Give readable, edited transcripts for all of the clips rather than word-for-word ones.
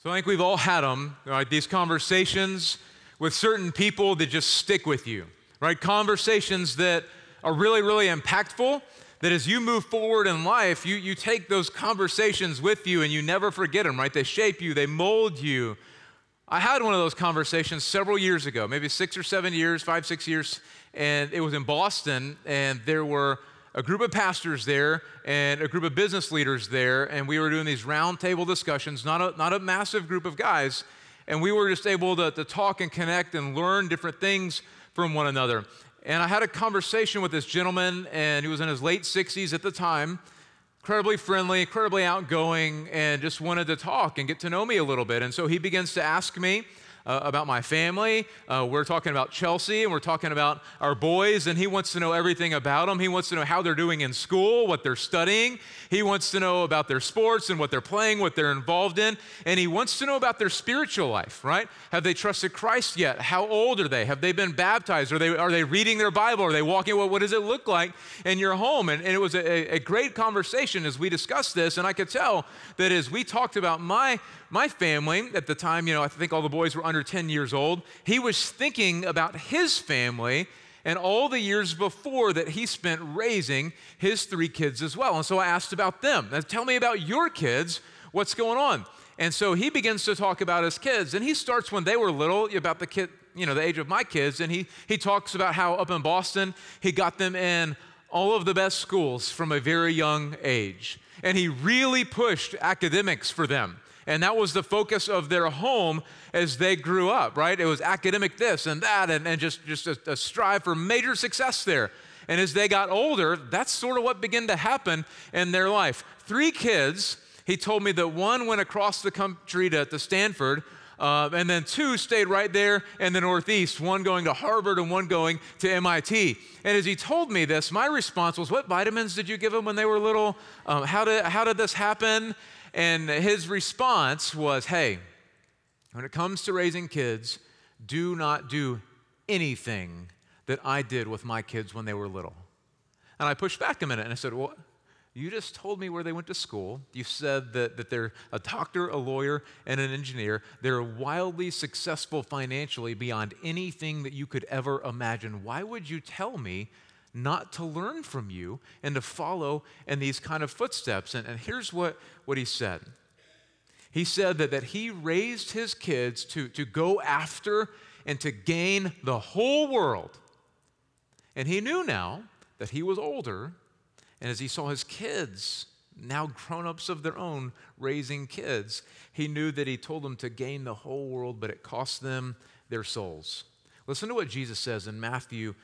So I think we've all had them, right? These conversations with certain people that just stick with you, right? Conversations that are really, really impactful, that as you move forward in life, you take those conversations with you and you never forget them, right? They shape you, they mold you. I had one of those conversations several years ago, maybe 6 or 7 years, 5, 6 years, and it was in Boston, and there were a group of pastors there and a group of business leaders there, and we were doing these roundtable discussions, not a massive group of guys, and we were just able to talk and connect and learn different things from one another. And I had a conversation with this gentleman, and he was in his late 60s at the time, incredibly friendly, incredibly outgoing, and just wanted to talk and get to know me a little bit. And so he begins to ask me about my family. We're talking about Chelsea, and we're talking about our boys, and he wants to know everything about them. He wants to know how they're doing in school, what they're studying. He wants to know about their sports and what they're playing, what they're involved in, and he wants to know about their spiritual life, right? Have they trusted Christ yet? How old are they? Have they been baptized? Are they reading their Bible? Are they walking? What does it look like in your home? And it was a great conversation as we discussed this, and I could tell that as we talked about my family at the time, I think all the boys were under 10 years old. He was thinking about his family and all the years before that he spent raising his 3 kids as well. And so I asked about them. Now, tell me about your kids. What's going on? And so he begins to talk about his kids. And he starts when they were little, about the kid, the age of my kids. And he talks about how up in Boston, he got them in all of the best schools from a very young age. And he really pushed academics for them. And that was the focus of their home as they grew up, right? It was academic this and that, and just a strive for major success there. And as they got older, that's sort of what began to happen in their life. 3 kids, he told me that one went across the country to Stanford, and then 2 stayed right there in the Northeast, one going to Harvard and one going to MIT. And as he told me this, my response was, what vitamins did you give them when they were little? How did this happen? And his response was, hey, when it comes to raising kids, do not do anything that I did with my kids when they were little. And I pushed back a minute and I said, well, you just told me where they went to school. You said that they're a doctor, a lawyer, and an engineer. They're wildly successful financially beyond anything that you could ever imagine. Why would you tell me not to learn from you and to follow in these kind of footsteps? And here's what he said. He said that he raised his kids to go after and to gain the whole world. And he knew now that he was older, and as he saw his kids, now grown-ups of their own, raising kids, he knew that he told them to gain the whole world, but it cost them their souls. Listen to what Jesus says in Matthew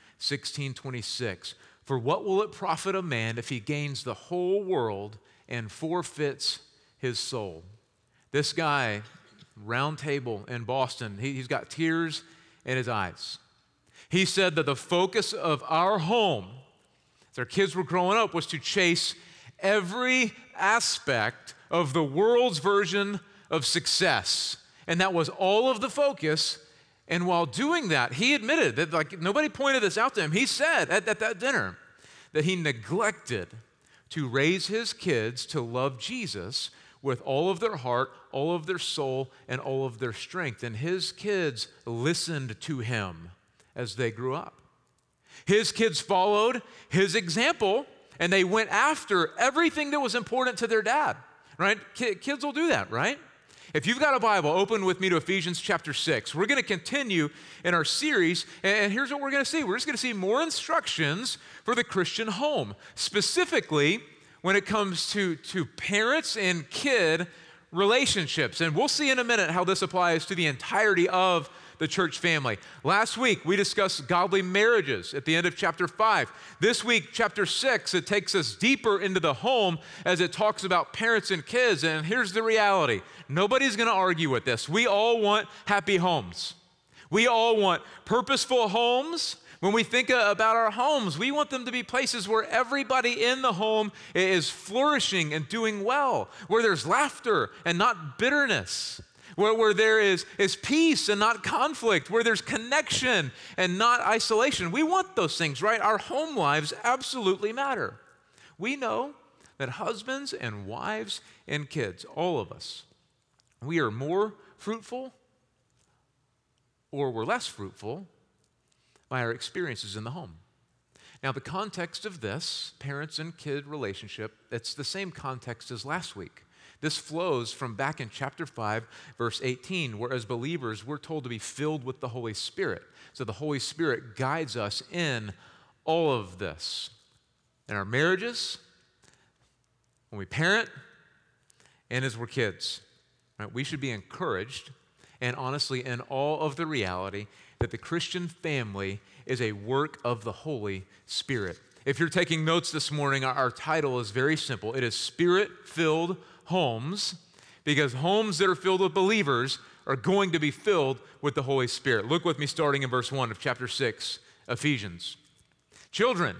16:26. For what will it profit a man if he gains the whole world and forfeits his soul? This guy, round table in Boston, he's got tears in his eyes. He said that the focus of our home, as our kids were growing up, was to chase every aspect of the world's version of success. And that was all of the focus. And while doing that, he admitted that, nobody pointed this out to him. He said at that dinner that he neglected to raise his kids to love Jesus with all of their heart, all of their soul, and all of their strength. And his kids listened to him as they grew up. His kids followed his example, and they went after everything that was important to their dad, right? Kids will do that, right? If you've got a Bible, open with me to Ephesians chapter 6. We're going to continue in our series, and here's what we're going to see. We're just going to see more instructions for the Christian home, specifically when it comes to parents and kid relationships. And we'll see in a minute how this applies to the entirety of the church family. Last week, we discussed godly marriages at the end of chapter 5. This week, chapter 6, it takes us deeper into the home as it talks about parents and kids. And here's the reality. Nobody's going to argue with this. We all want happy homes. We all want purposeful homes. When we think about our homes, we want them to be places where everybody in the home is flourishing and doing well, where there's laughter and not bitterness, where there is peace and not conflict, where there's connection and not isolation. We want those things, right? Our home lives absolutely matter. We know that husbands and wives and kids, all of us, we are more fruitful or we're less fruitful by our experiences in the home. Now, the context of this, parents and kid relationship, it's the same context as last week. This flows from back in chapter 5, verse 18, where as believers, we're told to be filled with the Holy Spirit. So the Holy Spirit guides us in all of this. In our marriages, when we parent, and as we're kids. Right? We should be encouraged, and honestly, in all of the reality, that the Christian family is a work of the Holy Spirit. If you're taking notes this morning, our title is very simple. It is Spirit-Filled Homes, because homes that are filled with believers are going to be filled with the Holy Spirit. Look with me starting in verse 1 of chapter 6, Ephesians. Children,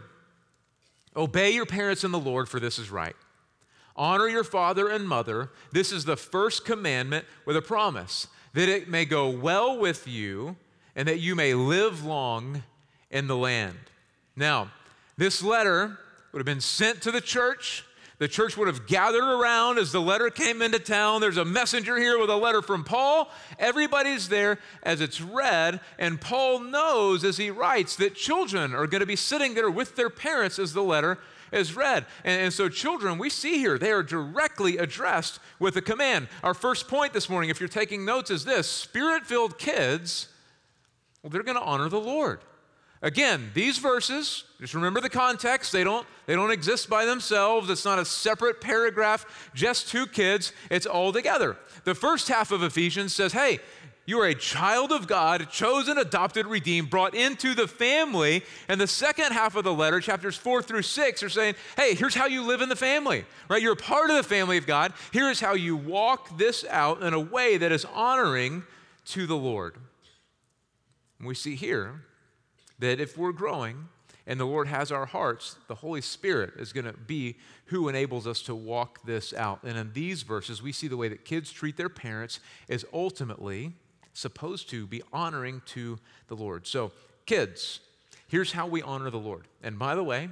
obey your parents in the Lord, for this is right. Honor your father and mother. This is the first commandment with a promise, that it may go well with you and that you may live long in the land. Now, this letter would have been sent to the church. The church would have gathered around as the letter came into town. There's a messenger here with a letter from Paul. Everybody's there as it's read, and Paul knows as he writes that children are going to be sitting there with their parents as the letter is read. And so children, we see here, they are directly addressed with a command. Our first point this morning, if you're taking notes, is this: Spirit-filled kids, well, they're going to honor the Lord. Again, these verses, just remember the context, they don't exist by themselves. It's not a separate paragraph, just two kids, it's all together. The first half of Ephesians says, hey, you are a child of God, chosen, adopted, redeemed, brought into the family. And the second half of the letter, chapters 4 through 6, are saying, hey, here's how you live in the family, right? You're a part of the family of God. Here is how you walk this out in a way that is honoring to the Lord. And we see here that if we're growing and the Lord has our hearts, the Holy Spirit is going to be who enables us to walk this out. And in these verses, we see the way that kids treat their parents is ultimately supposed to be honoring to the Lord. So, kids, here's how we honor the Lord. And by the way,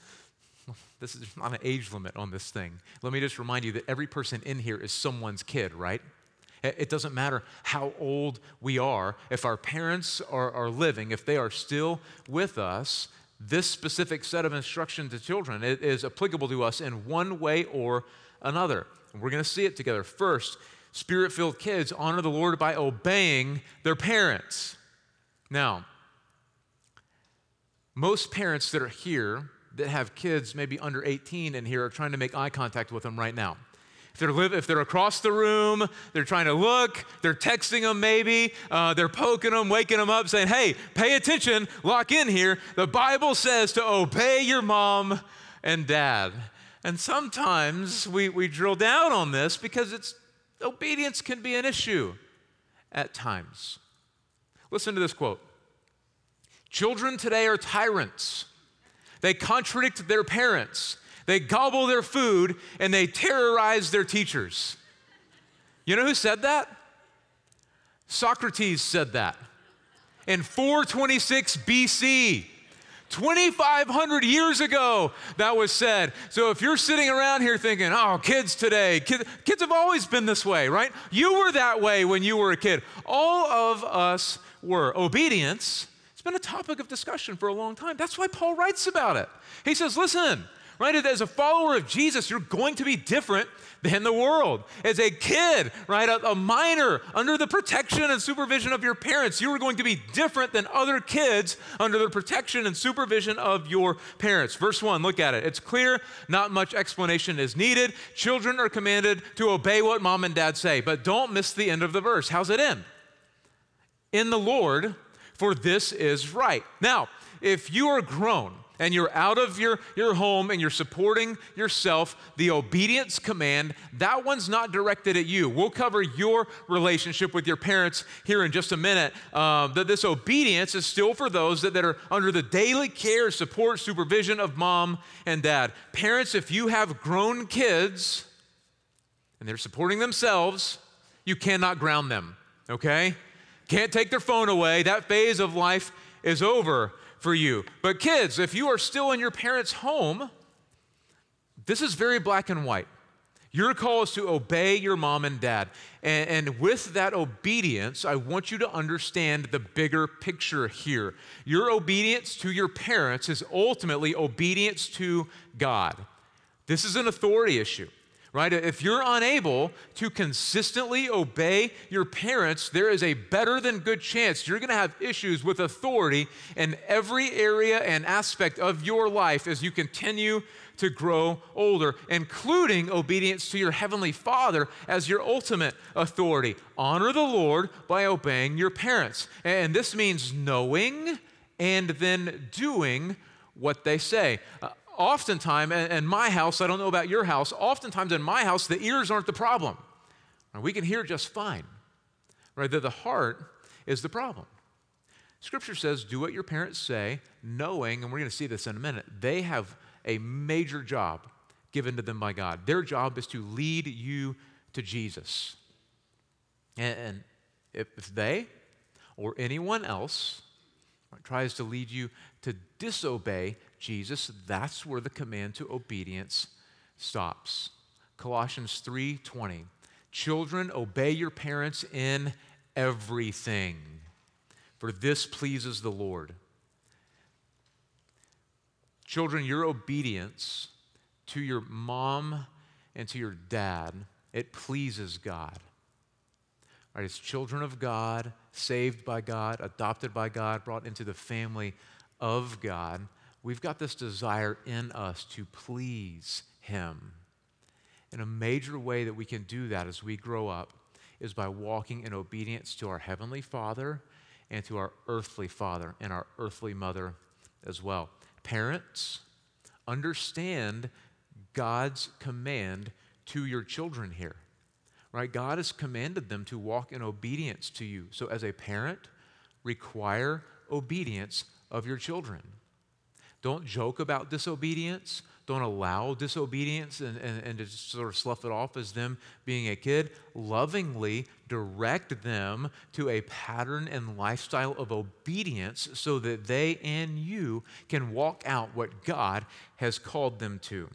this is not an age limit on this thing. Let me just remind you that every person in here is someone's kid, right? It doesn't matter how old we are. If our parents are living, if they are still with us, this specific set of instruction to children is applicable to us in one way or another. And we're going to see it together. First, Spirit-filled kids honor the Lord by obeying their parents. Now, most parents that are here that have kids maybe under 18 in here are trying to make eye contact with them right now. If they're across the room, they're trying to look, they're texting them maybe, they're poking them, waking them up, saying, hey, pay attention, lock in here. The Bible says to obey your mom and dad. And sometimes we drill down on this because obedience can be an issue at times. Listen to this quote. Children today are tyrants. They contradict their parents. They gobble their food, and they terrorize their teachers. You know who said that? Socrates said that in 426 BC. 2,500 years ago, that was said. So if you're sitting around here thinking, oh, kids today, kids have always been this way, right? You were that way when you were a kid. All of us were. Obedience, it's been a topic of discussion for a long time. That's why Paul writes about it. He says, listen, right, as a follower of Jesus, you're going to be different than the world. As a kid, right, a minor, under the protection and supervision of your parents, you are going to be different than other kids under the protection and supervision of your parents. Verse 1, look at it. It's clear, not much explanation is needed. Children are commanded to obey what mom and dad say, but don't miss the end of the verse. How's it end? In the Lord, for this is right. Now, if you are grown, and you're out of your home and you're supporting yourself, the obedience command, that one's not directed at you. We'll cover your relationship with your parents here in just a minute. That this obedience is still for those that are under the daily care, support, supervision of mom and dad. Parents, if you have grown kids and they're supporting themselves, you cannot ground them, okay? Can't take their phone away. That phase of life is over for you. But kids, if you are still in your parents' home, this is very black and white. Your call is to obey your mom and dad. And with that obedience, I want you to understand the bigger picture here. Your obedience to your parents is ultimately obedience to God. This is an authority issue, right? If you're unable to consistently obey your parents, there is a better than good chance you're going to have issues with authority in every area and aspect of your life as you continue to grow older, including obedience to your Heavenly Father as your ultimate authority. Honor the Lord by obeying your parents. And this means knowing and then doing what they say. Oftentimes, in my house, I don't know about your house, oftentimes in my house, the ears aren't the problem. We can hear just fine, right? The heart is the problem. Scripture says, do what your parents say, knowing, and we're going to see this in a minute, they have a major job given to them by God. Their job is to lead you to Jesus. And if they or anyone else tries to lead you to disobey Jesus, that's where the command to obedience stops. Colossians 3:20, children, obey your parents in everything, for this pleases the Lord. Children, your obedience to your mom and to your dad, it pleases God. Right, it's children of God, saved by God, adopted by God, brought into the family of God. We've got this desire in us to please Him. And a major way that we can do that as we grow up is by walking in obedience to our Heavenly Father and to our earthly father and our earthly mother as well. Parents, understand God's command to your children here, right? God has commanded them to walk in obedience to you. So as a parent, require obedience of your children. Don't joke about disobedience. Don't allow disobedience and to just sort of slough it off as them being a kid. Lovingly direct them to a pattern and lifestyle of obedience so that they and you can walk out what God has called them to.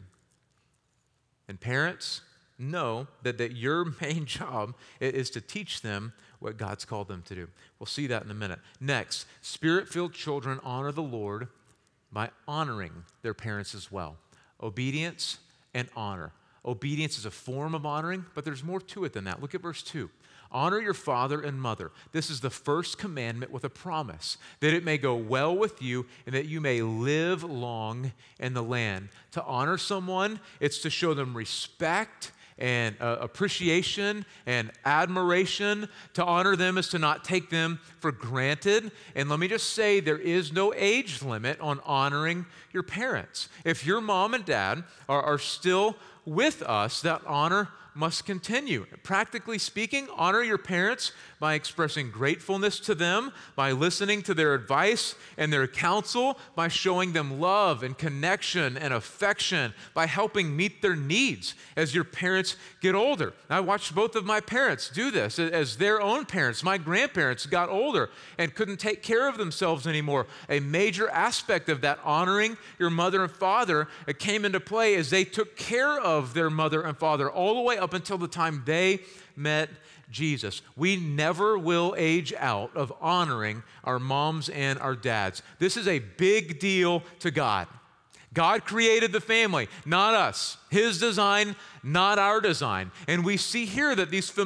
And parents, know that your main job is to teach them what God's called them to do. We'll see that in a minute. Next, Spirit-filled children honor the Lord by honoring their parents as well. Obedience and honor. Obedience is a form of honoring, but there's more to it than that. Look at verse 2. Honor your father and mother. This is the first commandment with a promise, that it may go well with you and that you may live long in the land. To honor someone, it's to show them respect and appreciation and admiration. To honor them is to not take them for granted. And let me just say, there is no age limit on honoring your parents. If your mom and dad are still with us, that honor must continue. Practically speaking, honor your parents by expressing gratefulness to them, by listening to their advice and their counsel, by showing them love and connection and affection, by helping meet their needs as your parents get older. I watched both of my parents do this as their own parents. My grandparents got older and couldn't take care of themselves anymore. A major aspect of that honoring your mother and father came into play as they took care of their mother and father all the way up until the time they met Jesus. We never will age out of honoring our moms and our dads. This is a big deal to God. God created the family, not us. His design, not our design. And we see here that these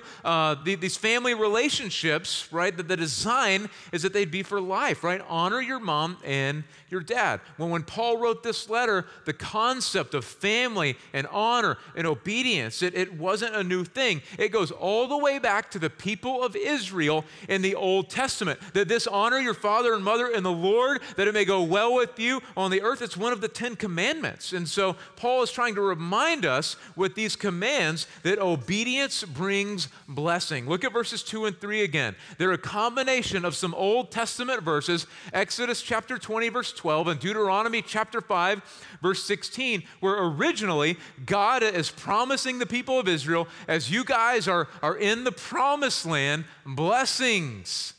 these family relationships, right, that the design is that they'd be for life, right? Honor your mom and your dad. When Paul wrote this letter, the concept of family and honor and obedience, it wasn't a new thing. It goes all the way back to the people of Israel in the Old Testament. That this honor your father and mother in the Lord, that it may go well with you on the earth, it's one of the 10 commandments. And so Paul is trying to remind us with these commands that obedience brings blessing. Look at verses 2 and 3 again. They're a combination of some Old Testament verses, Exodus chapter 20, verse 12, and Deuteronomy chapter 5, verse 16, where originally God is promising the people of Israel, as you guys are in the promised land, blessings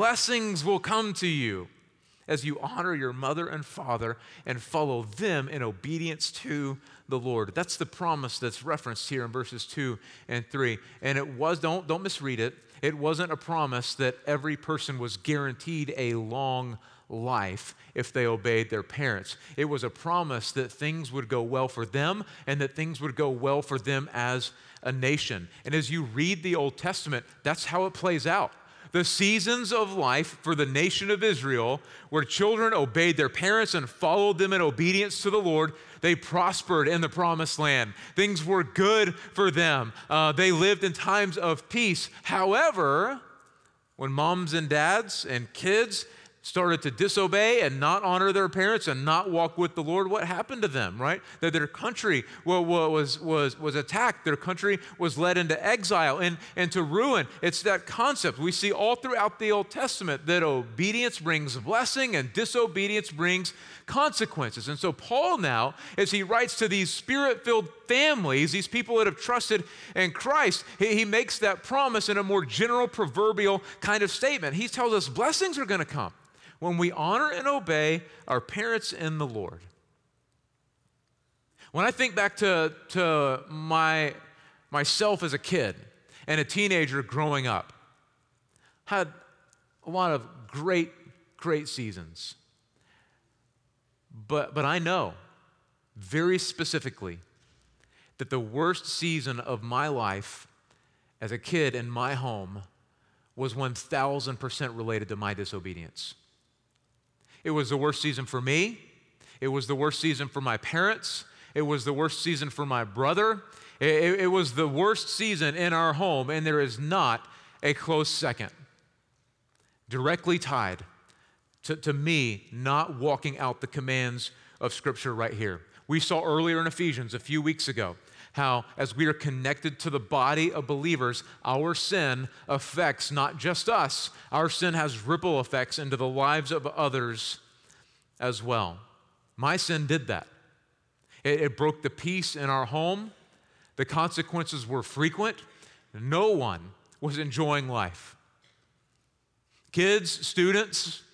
will come to you as you honor your mother and father and follow them in obedience to the the Lord. That's the promise that's referenced here in verses 2 and 3. And it was, don't misread it, it wasn't a promise that every person was guaranteed a long life if they obeyed their parents. It was a promise that things would go well for them and that things would go well for them as a nation. And as you read the Old Testament, that's how it plays out. The seasons of life for the nation of Israel, where children obeyed their parents and followed them in obedience to the Lord, they prospered in the promised land. Things were good for them. They lived in times of peace. However, when moms and dads and kids started to disobey and not honor their parents and not walk with the Lord, what happened to them, right? That their country was attacked. Their country was led into exile and to ruin. It's that concept we see all throughout the Old Testament, that obedience brings blessing and disobedience brings consequences. And so Paul now, as he writes to these spirit-filled families, these people that have trusted in Christ, he makes that promise in a more general proverbial kind of statement. He tells us blessings are going to come when we honor and obey our parents in the Lord. When I think back to myself as a kid and a teenager growing up, had a lot of great seasons. But I know very specifically that the worst season of my life as a kid in my home was 1,000% related to my disobedience. It was the worst season for me. It was the worst season for my parents. It was the worst season for my brother. It was the worst season in our home, and there is not a close second. Directly tied to me not walking out the commands of Scripture right here. We saw earlier in Ephesians a few weeks ago how, as we are connected to the body of believers, our sin affects not just us. Our sin has ripple effects into the lives of others as well. My sin did that. It broke the peace in our home. The consequences were frequent. No one was enjoying life. Kids, students,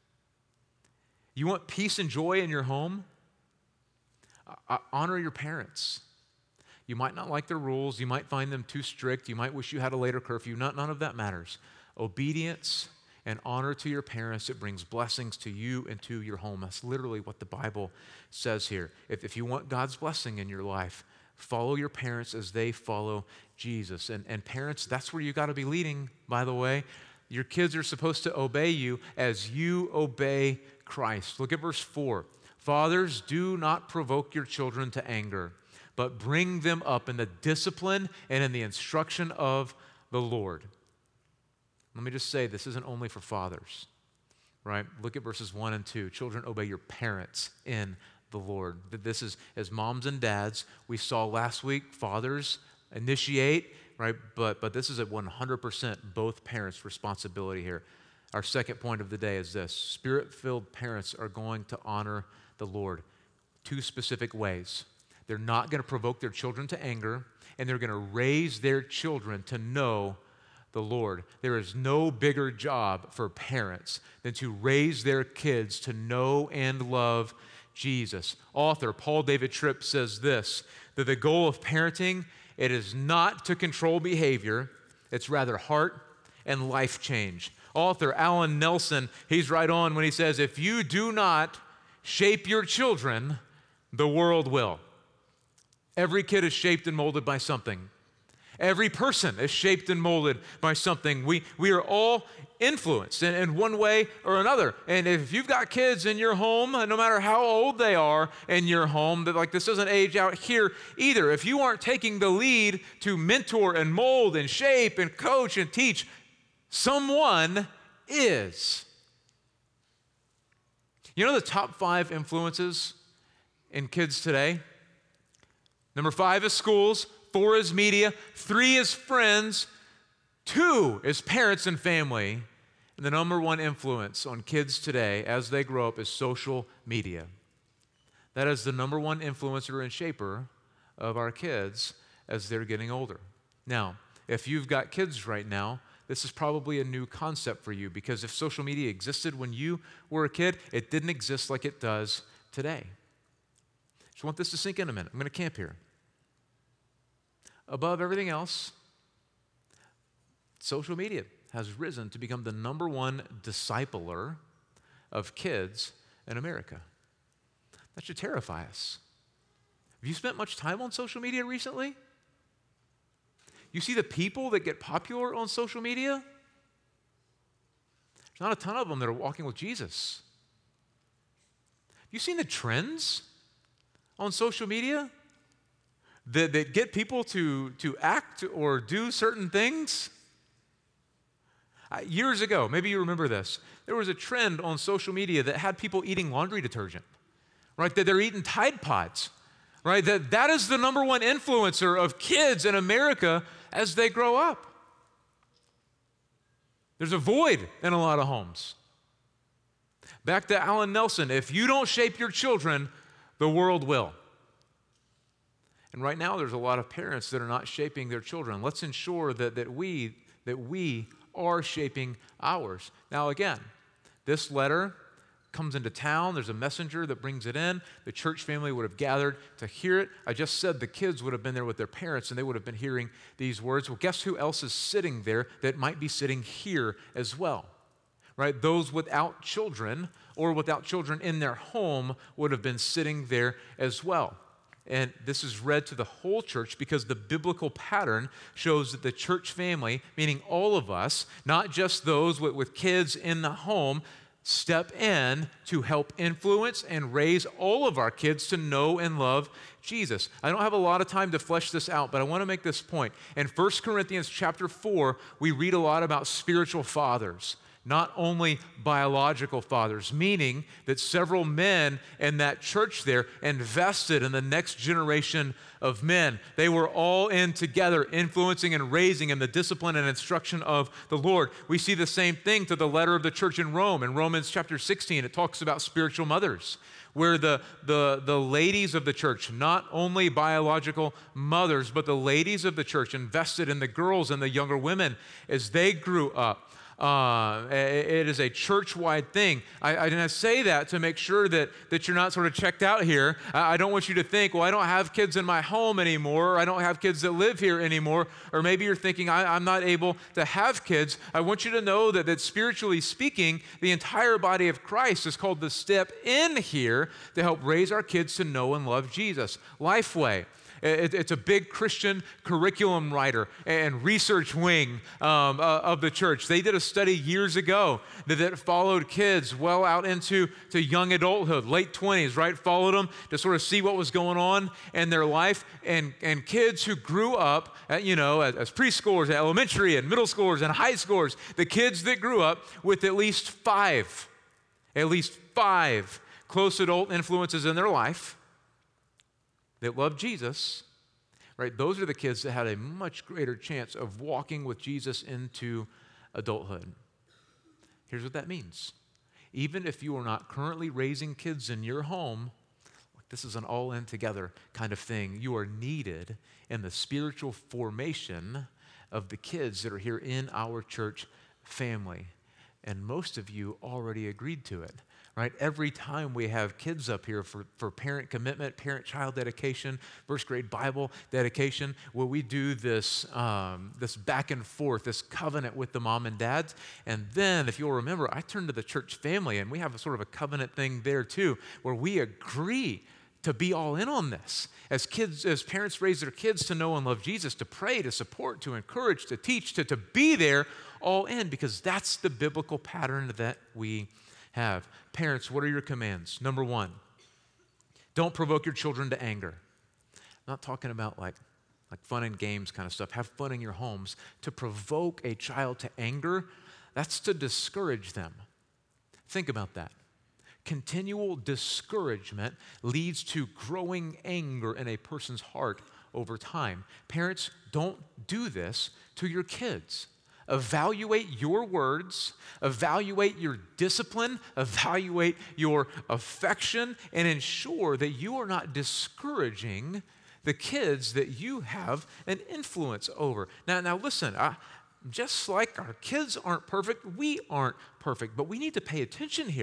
you want peace and joy in your home? Honor your parents. You might not like their rules. You might find them too strict. You might wish you had a later curfew. None of that matters. Obedience and honor to your parents, it brings blessings to you and to your home. That's literally what the Bible says here. If you want God's blessing in your life, follow your parents as they follow Jesus. And parents, that's where you got to be leading, by the way. Your kids are supposed to obey you as you obey Christ. Look at verse 4. Fathers, do not provoke your children to anger, but bring them up in the discipline and in the instruction of the Lord. Let me just say, this isn't only for fathers, right? Look at verses 1 and 2. Children, obey your parents in the Lord. This is, as moms and dads, we saw last week, fathers initiate, right? But this is a 100% both parents' responsibility here. Our second point of the day is this. Spirit-filled parents are going to honor the Lord two specific ways. They're not going to provoke their children to anger, and they're going to raise their children to know the Lord. There is no bigger job for parents than to raise their kids to know and love Jesus. Author Paul David Tripp says this, that the goal of parenting, it is not to control behavior, it's rather heart and life change. Author Alan Nelson, he's right on when he says, if you do not shape your children, the world will. Every kid is shaped and molded by something. Every person is shaped and molded by something. We are all influenced in one way or another. And if you've got kids in your home, no matter how old they are in your home, that like this doesn't age out here either. If you aren't taking the lead to mentor and mold and shape and coach and teach, someone is. You know the top 5 influences in kids today? Number 5 is schools, 4 is media, 3 is friends, 2 is parents and family. And the number 1 influence on kids today as they grow up is social media. That is the number 1 influencer and shaper of our kids as they're getting older. Now, if you've got kids right now, this is probably a new concept for you, because if social media existed when you were a kid, it didn't exist like it does today. Just want this to sink in a minute. I'm going to camp here. Above everything else, social media has risen to become the number one discipler of kids in America. That should terrify us. Have you spent much time on social media recently? You see the people that get popular on social media? There's not a ton of them that are walking with Jesus. Have you seen the trends on social media that get people to act or do certain things? Years ago, maybe you remember this, there was a trend on social media that had people eating laundry detergent, right? That they're eating Tide Pods, right? That is the number one influencer of kids in America as they grow up. There's a void in a lot of homes. Back to Alan Nelson, if you don't shape your children, the world will. And right now, there's a lot of parents that are not shaping their children. Let's ensure that we are shaping ours. Now, again, this letter comes into town. There's a messenger that brings it in. The church family would have gathered to hear it. I just said the kids would have been there with their parents, and they would have been hearing these words. Well, guess who else is sitting there that might be sitting here as well? Right? Those without children or without children in their home would have been sitting there as well. And this is read to the whole church because the biblical pattern shows that the church family, meaning all of us, not just those with kids in the home, step in to help influence and raise all of our kids to know and love Jesus. I don't have a lot of time to flesh this out, but I want to make this point. In 1 Corinthians chapter 4, we read a lot about spiritual fathers, not only biological fathers, meaning that several men in that church there invested in the next generation of men. They were all in together, influencing and raising in the discipline and instruction of the Lord. We see the same thing to the letter of the church in Rome. In Romans chapter 16, it talks about spiritual mothers, where the ladies of the church, not only biological mothers, but the ladies of the church invested in the girls and the younger women as they grew up. It is a church-wide thing. I didn't say that to make sure that you're not sort of checked out here. I don't want you to think, well, I don't have kids in my home anymore, or I don't have kids that live here anymore, or maybe you're thinking, I'm not able to have kids. I want you to know that spiritually speaking, the entire body of Christ is called to step in here to help raise our kids to know and love Jesus. Lifeway. It's a big Christian curriculum writer and research wing of the church. They did a study years ago that followed kids well out into young adulthood, late 20s, right? Followed them to sort of see what was going on in their life. And kids who grew up, as preschoolers, elementary and middle schoolers and high schoolers, the kids that grew up with at least five close adult influences in their life that love Jesus, right? Those are the kids that had a much greater chance of walking with Jesus into adulthood. Here's what that means. Even if you are not currently raising kids in your home, this is an all-in together kind of thing. You are needed in the spiritual formation of the kids that are here in our church family. And most of you already agreed to it. Right? Every time we have kids up here for parent commitment, parent-child dedication, first grade Bible dedication, where we do this back and forth, this covenant with the mom and dads. And then, if you'll remember, I turn to the church family, and we have a sort of a covenant thing there too, where we agree to be all in on this. As parents raise their kids to know and love Jesus, to pray, to support, to encourage, to teach, to be there, all in, because that's the biblical pattern that we have. Parents, what are your commands? Number one, don't provoke your children to anger. I'm not talking about like fun and games kind of stuff. Have fun in your homes. To provoke a child to anger, that's to discourage them. Think about that. Continual discouragement leads to growing anger in a person's heart over time. Parents, don't do this to your kids. Evaluate your words, evaluate your discipline, evaluate your affection, and ensure that you are not discouraging the kids that you have an influence over. Now listen, just like our kids aren't perfect, we aren't perfect, but we need to pay attention here.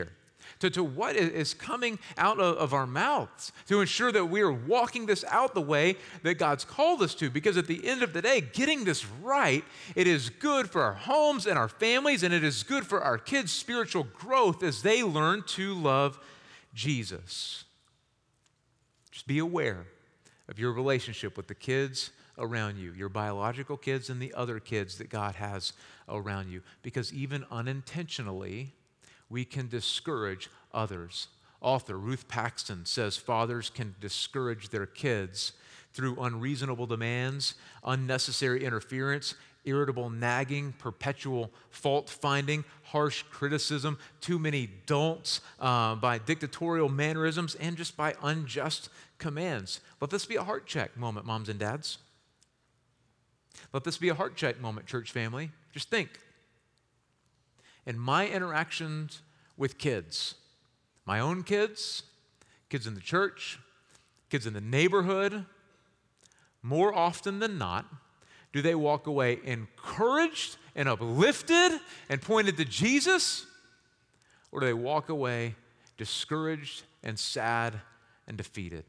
to what is coming out of our mouths, to ensure that we are walking this out the way that God's called us to. Because at the end of the day, getting this right, it is good for our homes and our families, and it is good for our kids' spiritual growth as they learn to love Jesus. Just be aware of your relationship with the kids around you, your biological kids and the other kids that God has around you, because even unintentionally, we can discourage others. Author Ruth Paxton says fathers can discourage their kids through unreasonable demands, unnecessary interference, irritable nagging, perpetual fault-finding, harsh criticism, too many don'ts, by dictatorial mannerisms, and just by unjust commands. Let this be a heart check moment, moms and dads. Let this be a heart check moment, church family. Just think. In my interactions with kids, my own kids, kids in the church, kids in the neighborhood, more often than not, do they walk away encouraged and uplifted and pointed to Jesus? Or do they walk away discouraged and sad and defeated?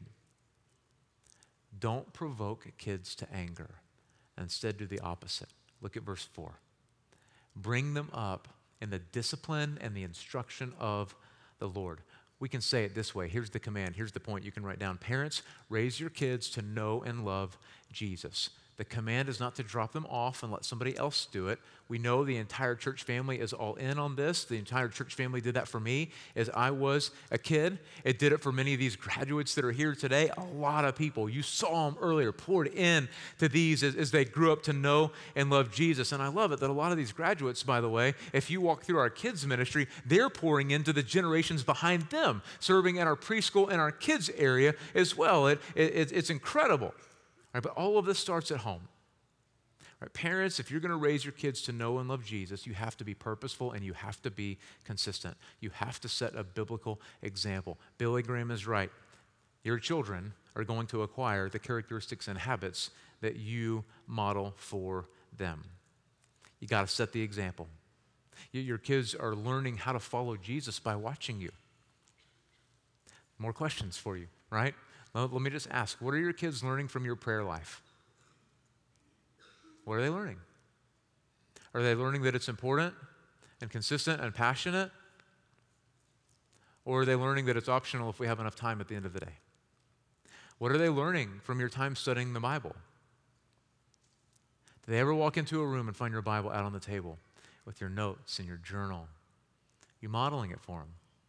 Don't provoke kids to anger. Instead, do the opposite. Look at verse 4. Bring them up in the discipline and the instruction of the Lord. We can say it this way. Here's the command. Here's the point you can write down. Parents, raise your kids to know and love Jesus. The command is not to drop them off and let somebody else do it. We know the entire church family is all in on this. The entire church family did that for me as I was a kid. It did it for many of these graduates that are here today. A lot of people, you saw them earlier, poured in to these as they grew up to know and love Jesus. And I love it that a lot of these graduates, by the way, if you walk through our kids ministry, they're pouring into the generations behind them, serving in our preschool and our kids area as well. It's incredible. Right, but all of this starts at home. Right, parents, if you're going to raise your kids to know and love Jesus, you have to be purposeful and you have to be consistent. You have to set a biblical example. Billy Graham is right. Your children are going to acquire the characteristics and habits that you model for them. You got to set the example. Your kids are learning how to follow Jesus by watching you. More questions for you, right? Let me just ask, what are your kids learning from your prayer life? What are they learning? Are they learning that it's important and consistent and passionate? Or are they learning that it's optional if we have enough time at the end of the day? What are they learning from your time studying the Bible? Do they ever walk into a room and find your Bible out on the table with your notes and your journal? You modeling it for them?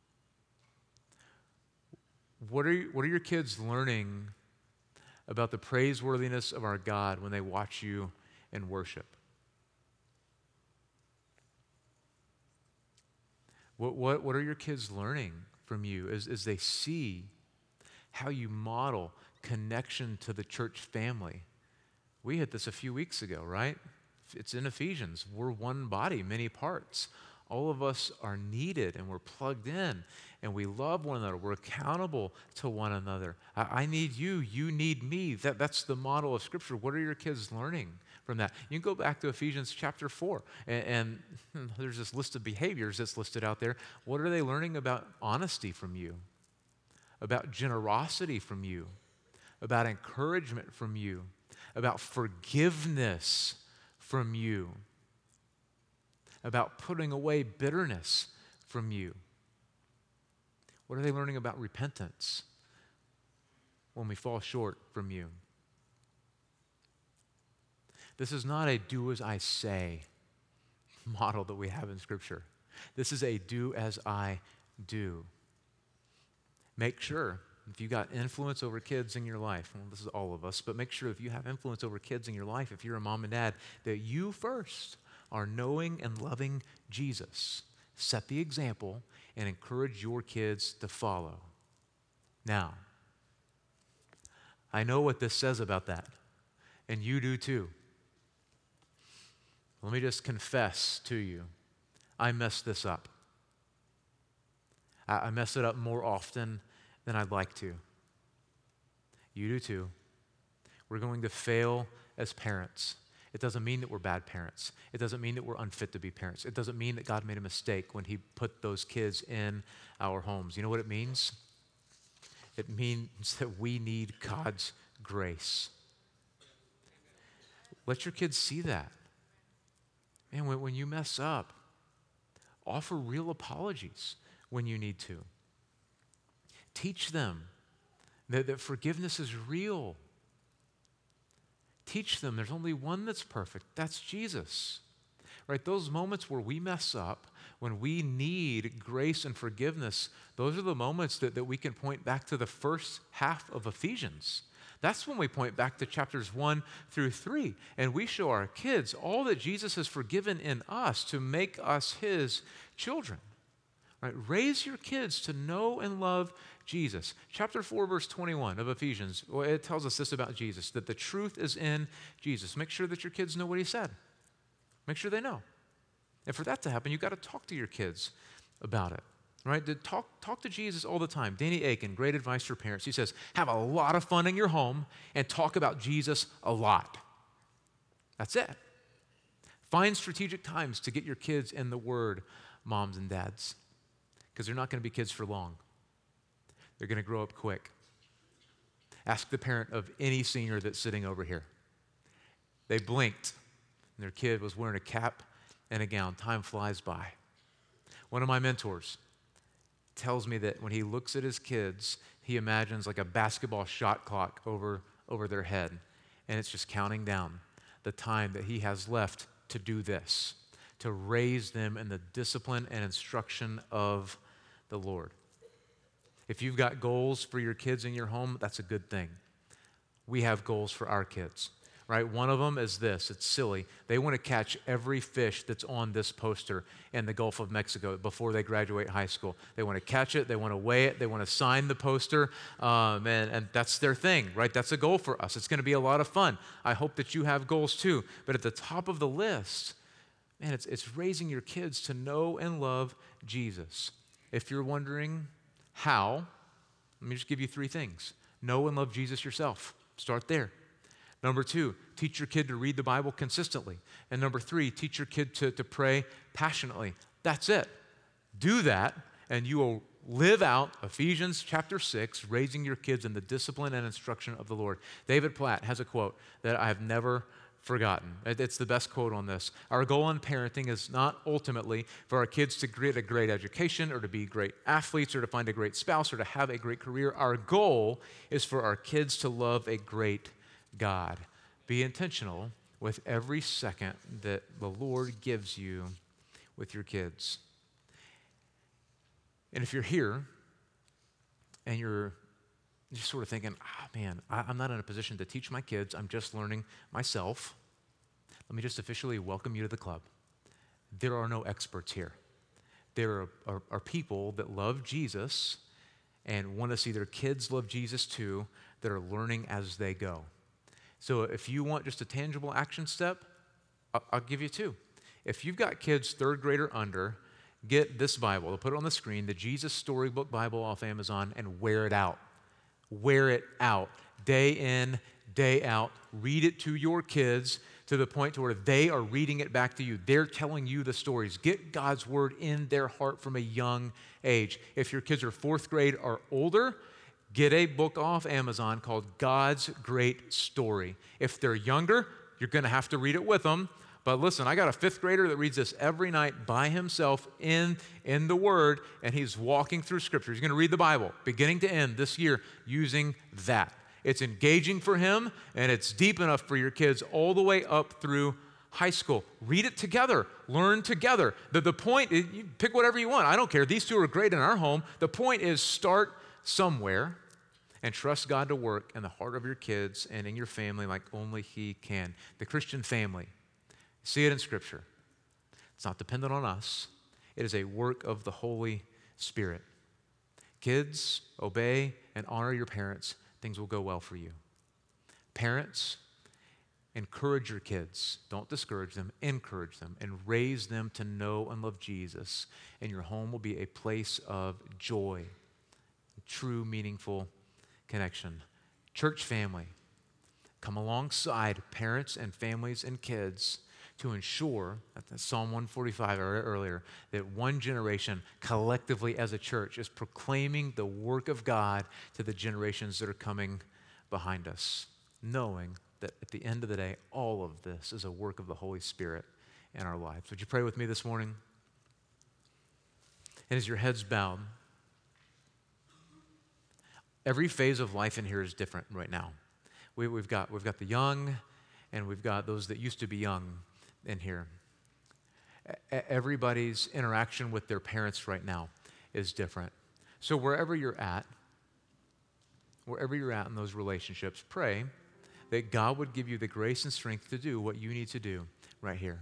What are your kids learning about the praiseworthiness of our God when they watch you in worship? What are your kids learning from you as they see how you model connection to the church family? We hit this a few weeks ago, right? It's in Ephesians. We're one body, many parts. All of us are needed and we're plugged in and we love one another. We're accountable to one another. I need you. You need me. That's the model of Scripture. What are your kids learning from that? You can go back to Ephesians chapter 4 and there's this list of behaviors that's listed out there. What are they learning about honesty from you? About generosity from you? About encouragement from you? About forgiveness from you? About putting away bitterness from you? What are they learning about repentance when we fall short from you? This is not a do as I say model that we have in Scripture. This is a do as I do. Make sure, if you got influence over kids in your life, well, this is all of us, but make sure if you have influence over kids in your life, if you're a mom and dad, that you first are knowing and loving Jesus. Set the example and encourage your kids to follow. Now, I know what this says about that, and you do too. Let me just confess to you, I messed this up. I mess it up more often than I'd like to. You do too. We're going to fail as parents. It doesn't mean that we're bad parents. It doesn't mean that we're unfit to be parents. It doesn't mean that God made a mistake when he put those kids in our homes. You know what it means? It means that we need God's grace. Let your kids see that. And when you mess up, offer real apologies when you need to. Teach them that forgiveness is real. Teach them there's only one that's perfect. That's Jesus. Right? Those moments where we mess up, when we need grace and forgiveness, those are the moments that we can point back to the first half of Ephesians. That's when we point back to chapters 1 through 3, and we show our kids all that Jesus has forgiven in us to make us his children. Right? Raise your kids to know and love Jesus. Chapter 4, verse 21 of Ephesians, it tells us this about Jesus, that the truth is in Jesus. Make sure that your kids know what he said. Make sure they know. And for that to happen, you've got to talk to your kids about it. Right? Talk to Jesus all the time. Danny Aiken, great advice for parents. He says, have a lot of fun in your home and talk about Jesus a lot. That's it. Find strategic times to get your kids in the Word, moms and dads, because they're not going to be kids for long. They're going to grow up quick. Ask the parent of any senior that's sitting over here. They blinked, and their kid was wearing a cap and a gown. Time flies by. One of my mentors tells me that when he looks at his kids, he imagines like a basketball shot clock over their head, and it's just counting down the time that he has left to do this, to raise them in the discipline and instruction of the Lord. If you've got goals for your kids in your home, that's a good thing. We have goals for our kids. Right? One of them is this. It's silly. They want to catch every fish that's on this poster in the Gulf of Mexico before they graduate high school. They want to catch it. They want to weigh it. They want to sign the poster. And that's their thing, right? That's a goal for us. It's going to be a lot of fun. I hope that you have goals too. But at the top of the list, man, it's raising your kids to know and love Jesus. If you're wondering how, let me just give you 3 things. Know and love Jesus yourself. Start there. Number 2, teach your kid to read the Bible consistently. And number 3, teach your kid to pray passionately. That's it. Do that, and you will live out Ephesians chapter 6, raising your kids in the discipline and instruction of the Lord. David Platt has a quote that I have never forgotten. It's the best quote on this. Our goal in parenting is not ultimately for our kids to get a great education or to be great athletes or to find a great spouse or to have a great career. Our goal is for our kids to love a great God. Be intentional with every second that the Lord gives you with your kids. And if you're here and you're just sort of thinking, man, I'm not in a position to teach my kids, I'm just learning myself, let me just officially welcome you to the club. There are no experts here. There are people that love Jesus and want to see their kids love Jesus too, that are learning as they go. So if you want just a tangible action step, I'll give you 2. If you've got kids 3rd grade or under, get this Bible. They'll put it on the screen, the Jesus Storybook Bible off Amazon, and wear it out. Wear it out. Day in, day out. Read it to your kids to the point to where they are reading it back to you. They're telling you the stories. Get God's word in their heart from a young age. If your kids are 4th grade or older, get a book off Amazon called God's Great Story. If they're younger, you're going to have to read it with them. But listen, I got a 5th grader that reads this every night by himself in the Word, and he's walking through Scripture. He's going to read the Bible, beginning to end this year, using that. It's engaging for him, and it's deep enough for your kids all the way up through high school. Read it together. Learn together. The point is, you pick whatever you want. I don't care. These 2 are great in our home. The point is start somewhere and trust God to work in the heart of your kids and in your family like only He can. The Christian family, see it in Scripture. It's not dependent on us. It is a work of the Holy Spirit. Kids, obey and honor your parents. Things will go well for you. Parents, encourage your kids. Don't discourage them. Encourage them and raise them to know and love Jesus. And your home will be a place of joy, true, meaningful connection. Church family, come alongside parents and families and kids to ensure, that Psalm 145 earlier, that one generation collectively as a church is proclaiming the work of God to the generations that are coming behind us, knowing that at the end of the day, all of this is a work of the Holy Spirit in our lives. Would you pray with me this morning? And as your heads bowed, every phase of life in here is different right now. We've got the young, and we've got those that used to be young in here. Everybody's interaction with their parents right now is different. So wherever you're at in those relationships, pray that God would give you the grace and strength to do what you need to do right here.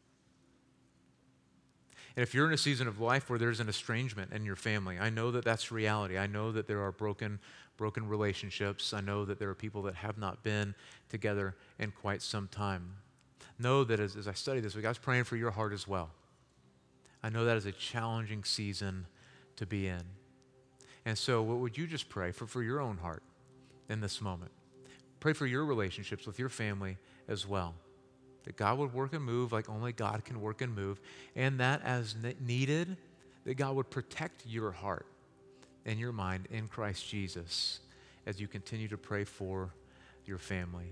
And if you're in a season of life where there's an estrangement in your family, I know that that's reality. I know that there are broken relationships. I know that there are people that have not been together in quite some time. Know that as I study this week, I was praying for your heart as well. I know that is a challenging season to be in. And so what would you just pray for your own heart in this moment? Pray for your relationships with your family as well. That God would work and move like only God can work and move, and that as needed, that God would protect your heart and your mind in Christ Jesus as you continue to pray for your family.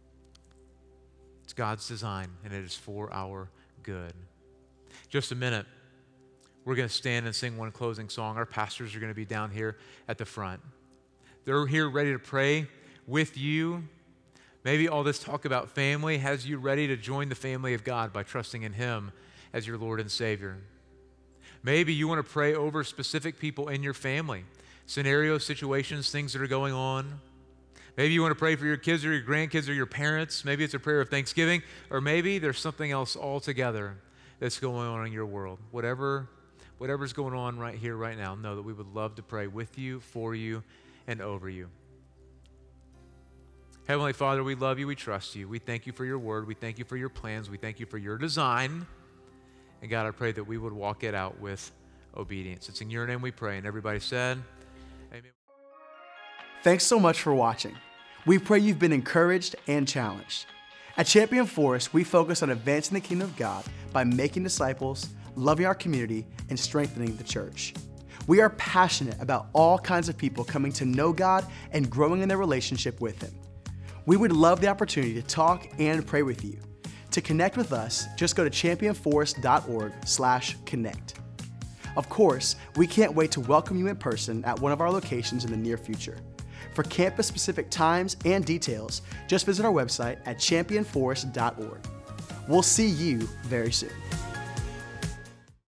It's God's design, and it is for our good. Just a minute, we're going to stand and sing one closing song. Our pastors are going to be down here at the front. They're here ready to pray with you. Maybe all this talk about family has you ready to join the family of God by trusting in Him as your Lord and Savior. Maybe you want to pray over specific people in your family, scenarios, situations, things that are going on. Maybe you want to pray for your kids or your grandkids or your parents. Maybe it's a prayer of thanksgiving, or maybe there's something else altogether that's going on in your world. Whatever's going on right here, right now, know that we would love to pray with you, for you, and over you. Heavenly Father, we love you, we trust you. We thank you for your word. We thank you for your plans. We thank you for your design. And God, I pray that we would walk it out with obedience. It's in your name we pray. And everybody said, amen. Thanks so much for watching. We pray you've been encouraged and challenged. At Champion Forest, we focus on advancing the kingdom of God by making disciples, loving our community, and strengthening the church. We are passionate about all kinds of people coming to know God and growing in their relationship with Him. We would love the opportunity to talk and pray with you. To connect with us, just go to championforest.org/connect. Of course, we can't wait to welcome you in person at one of our locations in the near future. For campus-specific times and details, just visit our website at championforest.org. We'll see you very soon.